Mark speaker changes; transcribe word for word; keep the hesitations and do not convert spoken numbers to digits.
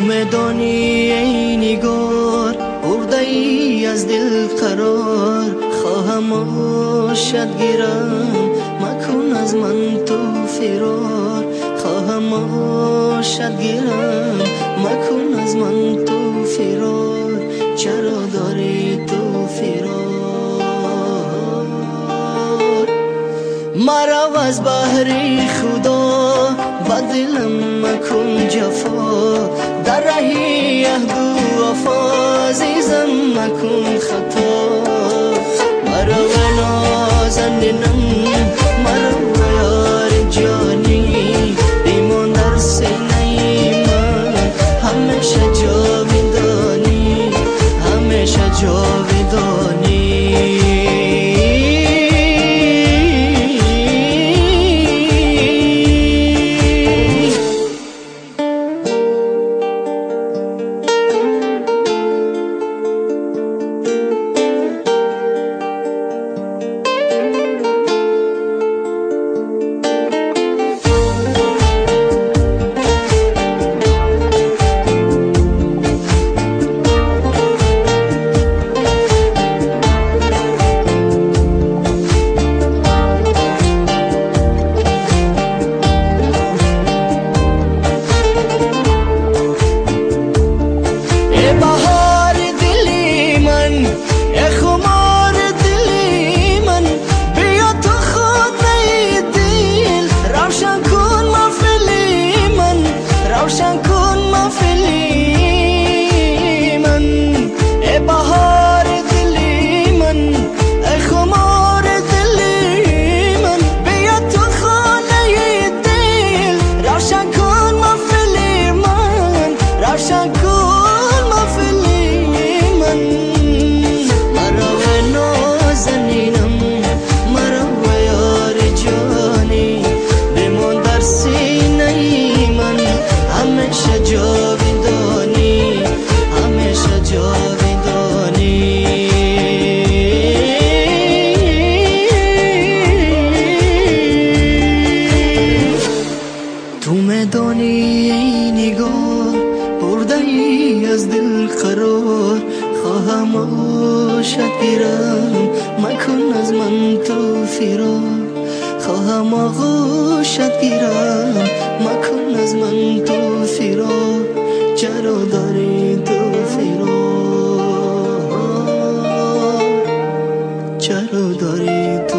Speaker 1: میدانی ای نگار برده ای از دل قرار، خواهم آشت گیرم مکن از من تو فرار، خواهم آشت گیرم مکن از من تو فرار، چرا داری تو فرار؟ مرا از بحر خدا با دلم مکن جفا، در رهی عهد و وفا عزیزم مکن خطا، مرا و نازنینم مرا و یار جانی ایمان در سینه من همیشه جاودانی، همیشه جاودانی. تو میدانی ای نگار برده ای از دل قرار، خواهم آشت گیرم مکن از من تو فرار، خواهم آغوشت گیرم مکن از من تو فرار، چرا داری تو فرار؟ چرا داری تو